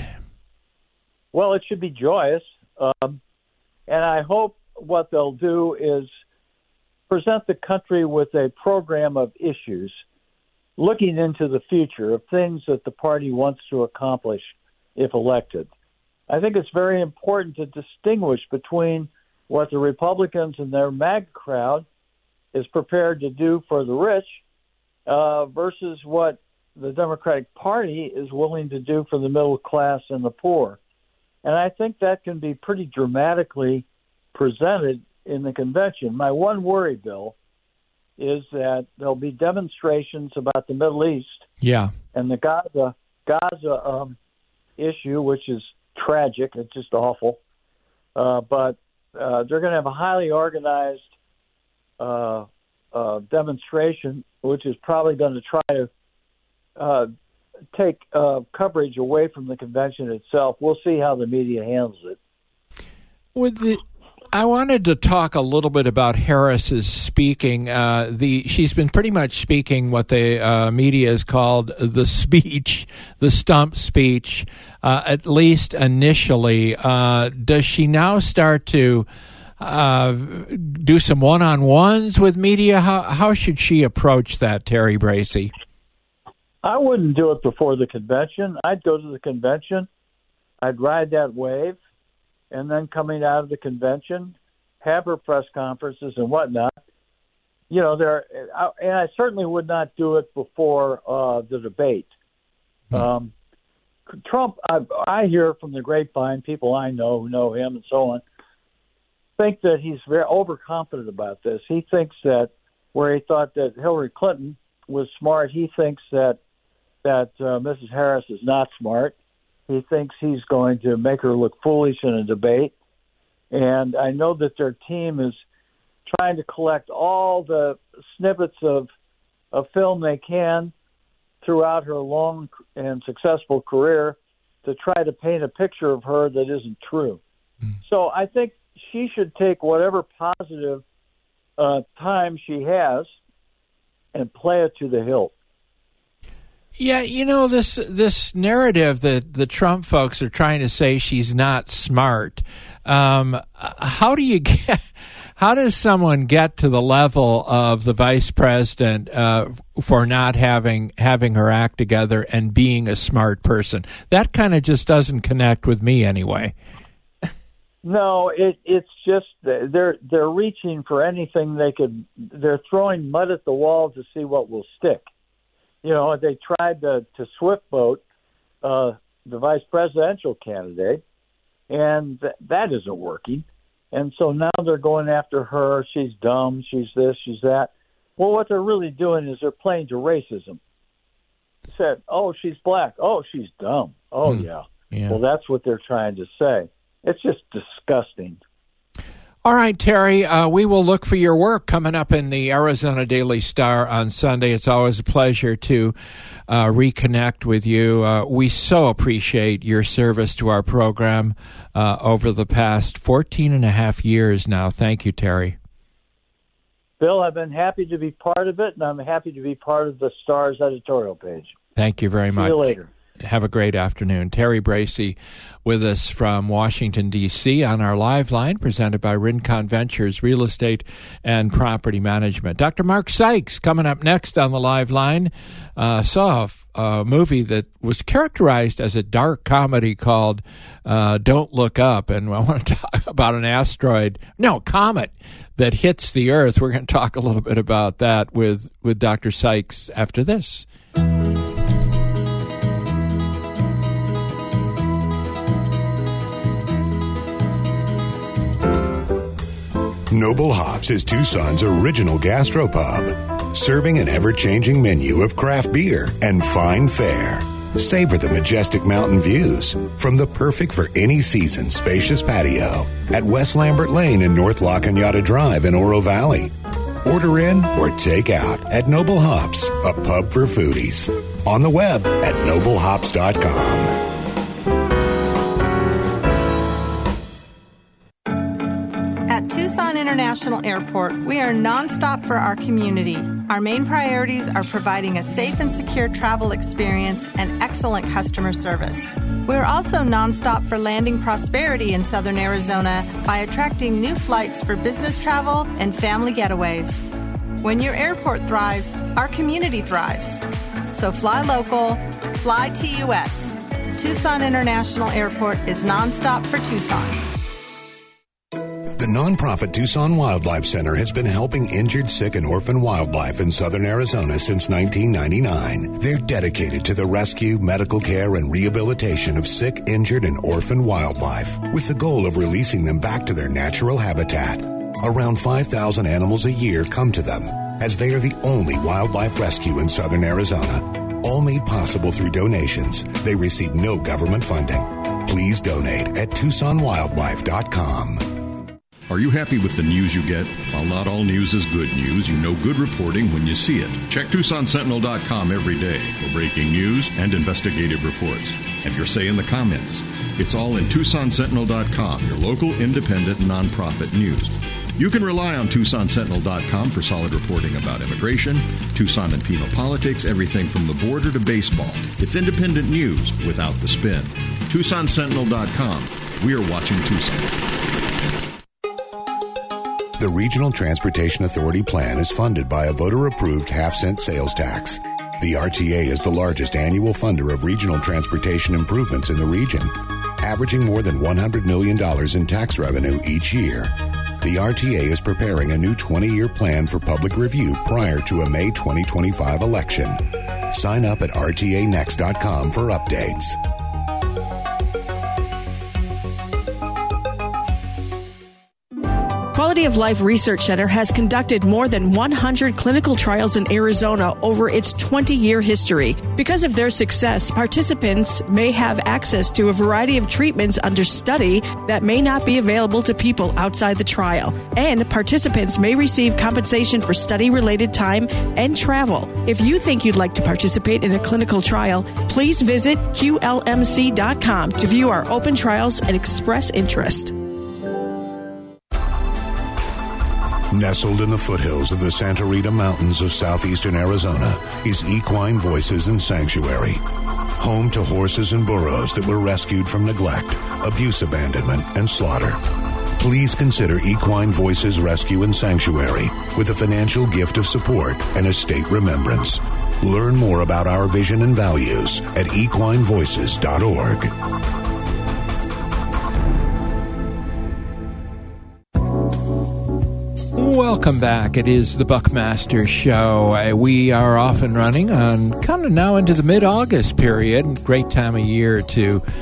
Well, it should be joyous, um, and I hope what they'll do is present the country with a program of issues looking into the future of things that the party wants to accomplish if elected. I think it's very important to distinguish between what the Republicans and their MAGA crowd is prepared to do for the rich uh, versus what the Democratic Party is willing to do for the middle class and the poor. And I think that can be pretty dramatically presented in the convention. My one worry, Bill, is that there'll be demonstrations about the Middle East yeah. and the Gaza Gaza um, issue, which is tragic. It's just awful. Uh, but uh, they're going to have a highly organized uh, uh, demonstration, which is probably going to try to uh, take uh, coverage away from the convention itself. We'll see how the media handles it. With the, I wanted to talk a little bit about Harris's speaking. Uh, the she's been pretty much speaking what the uh, media has called the speech, the stump speech, uh, at least initially. Uh, does she now start to uh, do some one-on-ones with media? How how should she approach that, Terry Bracey? I wouldn't do it before the convention. I'd go to the convention. I'd ride that wave. And then coming out of the convention, have her press conferences and whatnot. You know, there, and I certainly would not do it before uh, the debate. Hmm. Um, Trump, I, I hear from the grapevine, people I know who know him and so on, think that he's very overconfident about this. He thinks that where he thought that Hillary Clinton was smart, he thinks that that uh, Missus Harris is not smart. He thinks he's going to make her look foolish in a debate. And I know that their team is trying to collect all the snippets of, of film they can throughout her long and successful career to try to paint a picture of her that isn't true. Mm. So I think she should take whatever positive uh, time she has and play it to the hilt. Yeah, you know, this this narrative that the Trump folks are trying to say she's not smart. Um, how do you get? How does someone get to the level of the vice president uh, for not having having her act together and being a smart person? That kind of just doesn't connect with me, anyway. No, it, it's just they're they're reaching for anything they could. They're throwing mud at the wall to see what will stick. You know, they tried to, to swift vote uh, the vice presidential candidate, and th- that isn't working. And so now they're going after her. She's dumb. She's this. She's that. Well, what they're really doing is they're playing to racism. Said, oh, she's black. Oh, she's dumb. Oh, hmm. yeah. yeah. Well, that's what they're trying to say. It's just disgusting. All right, Terry, uh, we will look for your work coming up in the Arizona Daily Star on Sunday. It's always a pleasure to uh, reconnect with you. Uh, we so appreciate your service to our program uh, over the past fourteen and a half years now. Thank you, Terry. Bill, I've been happy to be part of it, and I'm happy to be part of the Star's editorial page. Thank you very much. See you later. Have a great afternoon. Terry Bracey with us from Washington, D C on our live line presented by Rincon Ventures Real Estate and Property Management. Doctor Mark Sykes coming up next on the live line. Uh, saw a, a movie that was characterized as a dark comedy called uh, Don't Look Up. And I want to talk about an asteroid, no, comet that hits the Earth. We're going to talk a little bit about that with, with Doctor Sykes after this. Noble Hops is Tucson's original gastropub, serving an ever-changing menu of craft beer and fine fare. Savor the majestic mountain views from the perfect for any season spacious patio at West Lambert Lane and North La Cañada Drive in Oro Valley. Order in or take out at Noble Hops, a pub for foodies. On the web at noble hops dot com. At Tucson International Airport, we are nonstop for our community. Our main priorities are providing a safe and secure travel experience and excellent customer service. We are also nonstop for landing prosperity in Southern Arizona by attracting new flights for business travel and family getaways. When your airport thrives, our community thrives. So fly local, fly T U S. Tucson International Airport is nonstop for Tucson. The nonprofit Tucson Wildlife Center has been helping injured, sick, and orphan wildlife in southern Arizona since nineteen ninety-nine. They're dedicated to the rescue, medical care, and rehabilitation of sick, injured, and orphan wildlife, with the goal of releasing them back to their natural habitat. Around five thousand animals a year come to them, as they are the only wildlife rescue in southern Arizona. All made possible through donations. They receive no government funding. Please donate at tucson wildlife dot com. Are you happy with the news you get? While not all news is good news, you know good reporting when you see it. Check tucson sentinel dot com every day for breaking news and investigative reports. Have your say in the comments. It's all in tucson sentinel dot com, your local independent nonprofit news. You can rely on tucson sentinel dot com for solid reporting about immigration, Tucson and Pima politics, everything from the border to baseball. It's independent news without the spin. tucson sentinel dot com. We are watching Tucson. The Regional Transportation Authority plan is funded by a voter-approved half-cent sales tax. The R T A is the largest annual funder of regional transportation improvements in the region, averaging more than one hundred million dollars in tax revenue each year. The R T A is preparing a new twenty-year plan for public review prior to a May twenty twenty-five election. Sign up at r t a next dot com for updates. Quality of Life Research Center has conducted more than one hundred clinical trials in Arizona over its twenty-year history. Because of their success, participants may have access to a variety of treatments under study that may not be available to people outside the trial. And participants may receive compensation for study-related time and travel. If you think you'd like to participate in a clinical trial, please visit q l m c dot com to view our open trials and express interest. Nestled in the foothills of the Santa Rita Mountains of southeastern Arizona is Equine Voices and Sanctuary, home to horses and burros that were rescued from neglect, abuse, abandonment, and slaughter. Please consider Equine Voices Rescue and Sanctuary with a financial gift of support and a state remembrance. Learn more about our vision and values at equine voices dot org. Welcome back. It is the Buckmaster Show. Uh, we are off and running on kind of now into the mid-August period. Great time of year to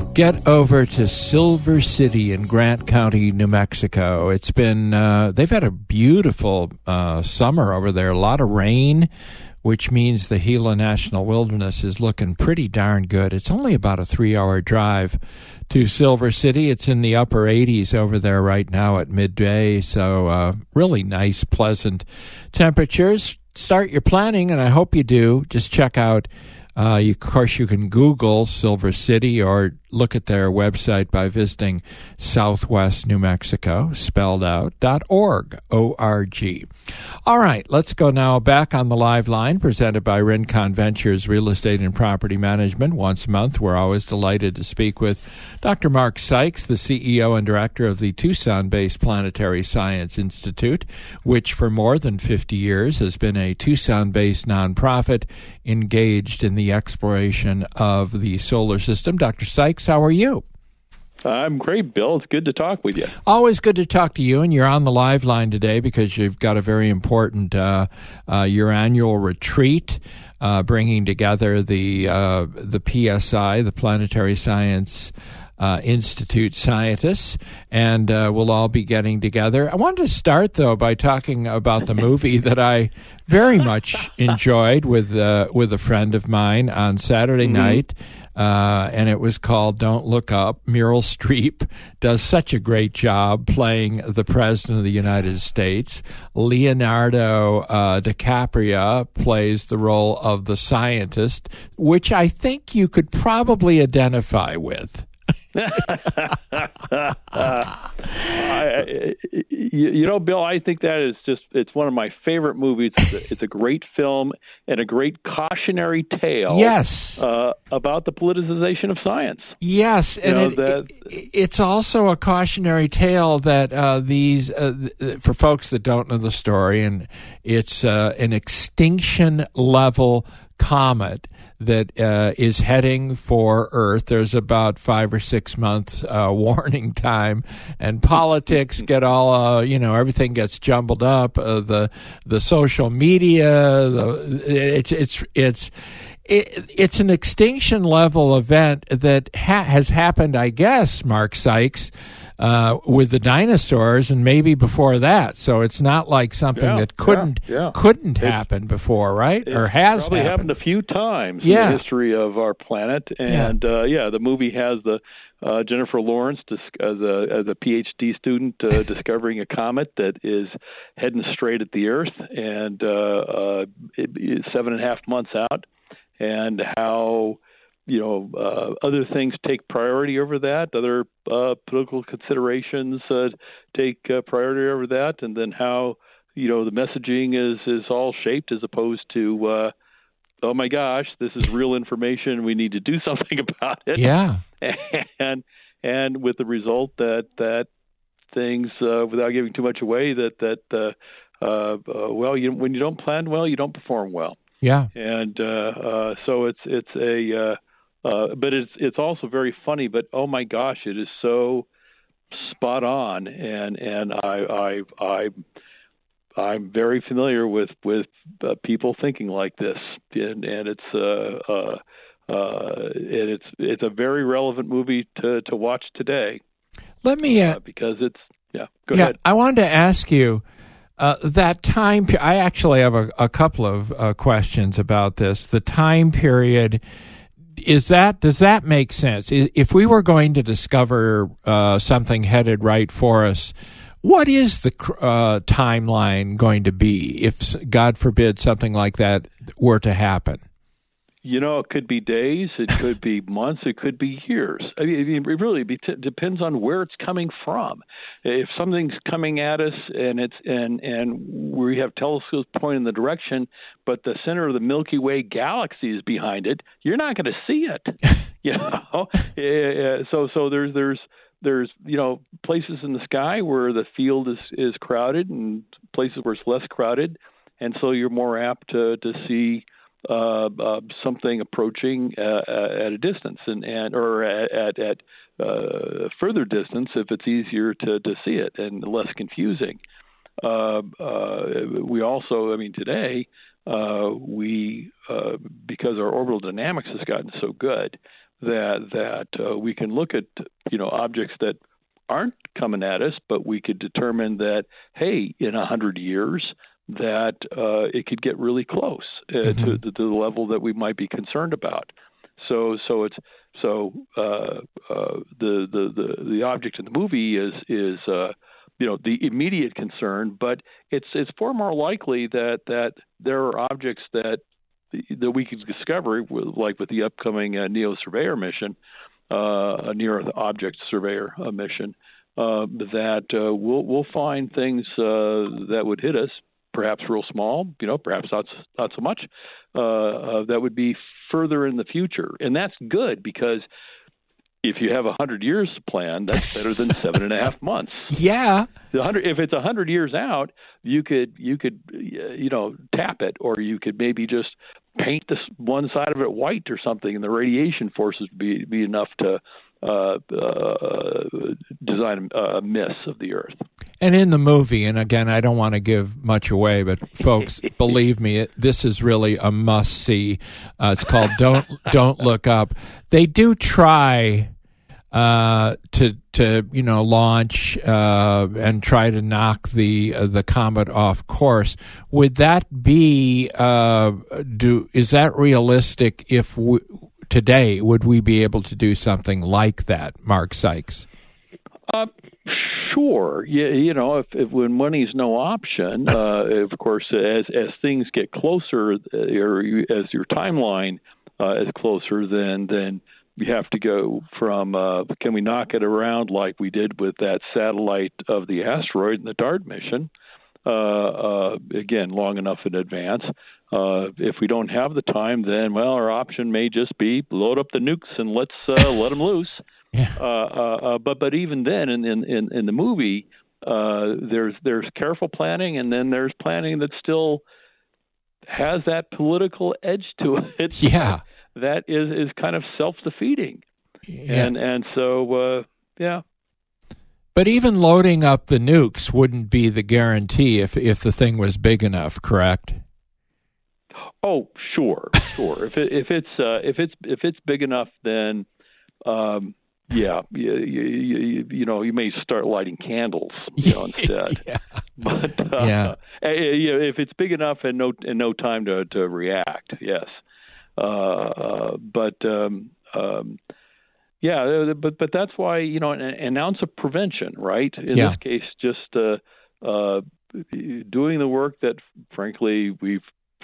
Get over to Silver City in Grant County, New Mexico. It's been, uh, they've had a beautiful uh, summer over there, a lot of rain, which means the Gila National Wilderness is looking pretty darn good. It's only about a three-hour drive to Silver City. It's in the upper eighties over there right now at midday, so uh, really nice, pleasant temperatures. Start your planning, and I hope you do. Just check out, uh, you, of course, you can Google Silver City or look at their website by visiting Southwest New Mexico, spelled out, dot org, O R G. All right, let's go now back on the live line presented by Rincon Ventures Real Estate and Property Management. Once a month, we're always delighted to speak with Doctor Mark Sykes, the C E O and director of the Tucson-based Planetary Science Institute, which for more than fifty years has been a Tucson-based nonprofit engaged in the exploration of the solar system. Doctor Sykes, how are you? I'm great, Bill. It's good to talk with you. Always good to talk to you, and you're on the live line today because you've got a very important, uh, uh, your annual retreat, uh, bringing together the uh, the P S I, the Planetary Science uh, Institute scientists, and uh, we'll all be getting together. I wanted to start, though, by talking about the movie that I very much enjoyed with, uh, with a friend of mine on Saturday mm-hmm. night. Uh, and it was called Don't Look Up. Meryl Streep does such a great job playing the President of the United States. Leonardo uh, DiCaprio plays the role of the scientist, which I think you could probably identify with. uh, I, you, you know, Bill, I think that is just, it's one of my favorite movies. It's a, it's a great film and a great cautionary tale. Yes. Uh, about the politicization of science. Yes. You and know, it, that, it, it's also a cautionary tale that uh, these, uh, th- for folks that don't know the story, and it's uh, an extinction level comet that uh, is heading for Earth. There's about five or six months uh, warning time, and politics get all, uh, you know, everything gets jumbled up. Uh, the the social media, the, it's it's it's. It, it's an extinction level event that ha- has happened, I guess, Mark Sykes, uh, with the dinosaurs, and maybe before that. So it's not like something yeah, that couldn't yeah, yeah. couldn't it's, happen before, right? Or has probably happened. happened a few times yeah. in the history of our planet. And yeah, uh, yeah the movie has the uh, Jennifer Lawrence dis- as a as a PhD student uh, discovering a comet that is heading straight at the Earth, and uh, uh, it, it's seven and a half months out. And how, you know, uh, other things take priority over that, other uh, political considerations uh, take uh, priority over that, and then how, you know, the messaging is, is all shaped as opposed to, uh, oh my gosh, this is real information, we need to do something about it. Yeah. And and with the result that that things, uh, without giving too much away, that that uh, uh, uh, well, you, when you don't plan well, you don't perform well. Yeah, and uh, uh, so it's it's a, uh, uh, but it's it's also very funny. But oh my gosh, it is so spot on, and and I I I I'm very familiar with with uh, people thinking like this, and and it's uh, uh, uh, and it's it's a very relevant movie to to watch today. Let me uh, uh, because it's yeah. Go yeah, ahead. I wanted to ask you. Uh, that time, I actually have a, a couple of uh, questions about this. The time period, is that, does that make sense? If we were going to discover uh, something headed right for us, what is the uh, timeline going to be if, God forbid, something like that were to happen? You know, it could be days, it could be months, it could be years. I mean, it really be t- depends on where it's coming from. If something's coming at us and it's and and we have telescopes pointing in the direction, but the center of the Milky Way galaxy is behind it, you're not going to see it. You know, so so there's there's there's you know places in the sky where the field is is crowded, and places where it's less crowded, and so you're more apt to to see. Uh, uh, something approaching uh, at a distance, and, and or at at, at uh, further distance if it's easier to, to see it and less confusing. Uh, uh, we also, I mean, today uh, we uh, because our orbital dynamics has gotten so good, that that uh, we can look at you know objects that aren't coming at us, but we could determine that, hey, in a hundred years, that uh, it could get really close uh, mm-hmm. to, to the level that we might be concerned about. So, so it's so uh, uh, the, the the the object in the movie is is uh, you know the immediate concern, but it's it's far more likely that that there are objects that that we could discover, like with the upcoming uh, NEO Surveyor mission, uh, a near Earth object surveyor uh, mission, uh, that uh, we'll we'll find things uh, that would hit us. Perhaps real small, you know, perhaps not not so much. Uh, uh, that would be further in the future, and that's good because if you have a hundred years plan, that's better than seven and a half months. Yeah, the hundred. If it's a hundred years out, you could you could uh, you know tap it, or you could maybe just paint this one side of it white or something, and the radiation forces would be be enough to uh, uh, design a, a miss of the Earth. And in the movie, and again, I don't want to give much away, but folks, believe me, it, this is really a must-see. Uh, it's called "Don't Don't Look Up." They do try uh, to to you know launch uh, and try to knock the uh, the comet off course. Would that be uh, do? Is that realistic? If we, today, would we be able to do something like that, Mark Sykes? Uh, sure. You, you know, if, if when money's no option, uh, of course, as as things get closer, uh, or you, as your timeline uh, is closer, then then you have to go from uh, can we knock it around like we did with that satellite of the asteroid in the DART mission? Uh, uh, again, long enough in advance. Uh, if we don't have the time, then well, our option may just be load up the nukes and let's uh, let them loose. Yeah. Uh, uh, uh, but but even then, in in, in, in the movie, uh, there's there's careful planning, and then there's planning that still has that political edge to it. Yeah, that is, is kind of self-defeating, yeah. and and so uh, yeah. But even loading up the nukes wouldn't be the guarantee if if the thing was big enough, correct? Oh, sure, sure. if it, if it's uh, if it's if it's big enough, then. Um, Yeah, you, you, you, you know, you may start lighting candles, you know, instead. yeah. But uh, yeah. if it's big enough and no and no time to, to react, yes. Uh, uh, but um, um, yeah, but but that's why you know an, an ounce of prevention, right? In yeah. this case, just uh, uh, doing the work that, frankly, we've.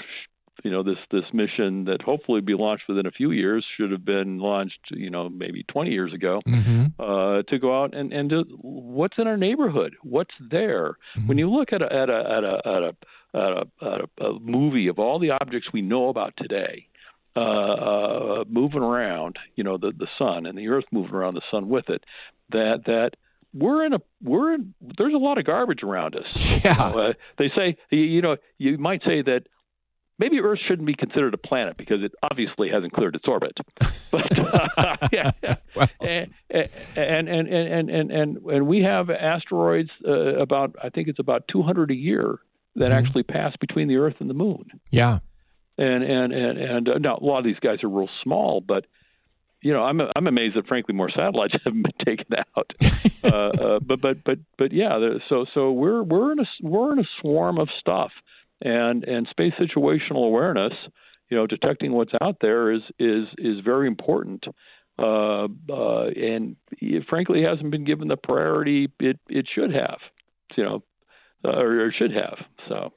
You know, this this mission that hopefully be launched within a few years should have been launched, you know, maybe twenty years ago, mm-hmm. uh, to go out and, and do, what's in our neighborhood? What's there? Mm-hmm. When you look at a, at a, at a, at a, at a, at a, a movie of all the objects we know about today, uh, uh, moving around, you know, the, the sun and the Earth moving around the sun with it, that, that, We're in a we're in. There's a lot of garbage around us. Yeah. You know, uh, they say you know you might say that maybe Earth shouldn't be considered a planet because it obviously hasn't cleared its orbit. But uh, yeah, yeah. Well. And, and, and and and and and we have asteroids uh, about I think it's about two hundred a year that mm-hmm. actually pass between the Earth and the Moon. Yeah. And and and and uh, now a lot of these guys are real small, but you know I'm I'm amazed that frankly more satellites haven't been taken out. uh, uh, but but but but yeah, so so we're we're in a we're in a swarm of stuff. And and space situational awareness, you know, detecting what's out there is is is very important, uh, uh, and it frankly hasn't been given the priority it, it should have, you know, uh, or, or should have. So,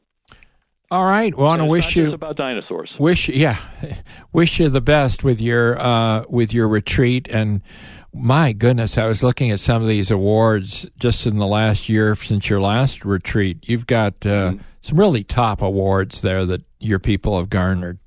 all right, well, I want to wish you about dinosaurs. Wish yeah, wish you the best with your uh, with your retreat. And my goodness, I was looking at some of these awards just in the last year since your last retreat. You've got. Uh, mm-hmm. Some really top awards there that your people have garnered.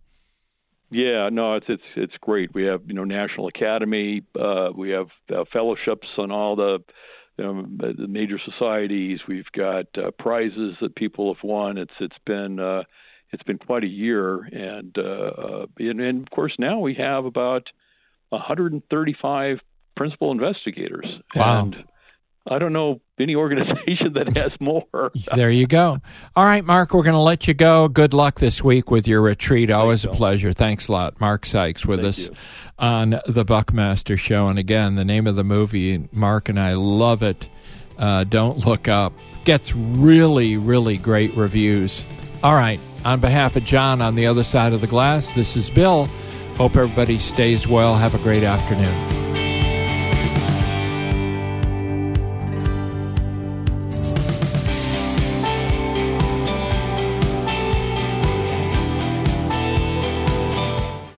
Yeah, no, it's it's it's great. We have you know National Academy, uh, we have uh, fellowships on all the, you know, the major societies. We've got uh, prizes that people have won. It's it's been uh, it's been quite a year, and, uh, and and of course now we have about one hundred thirty-five principal investigators. Wow. And I don't know any organization that has more. There you go. All right, Mark, we're going to let you go. Good luck this week with your retreat. Always Thanks, a pleasure. Thanks a lot. Mark Sykes with Thank us you. on the Buckmaster Show. And again, the name of the movie, Mark and I love it, uh, Don't Look Up. Gets really, really great reviews. All right, on behalf of John on the other side of the glass, this is Bill. Hope everybody stays well. Have a great afternoon.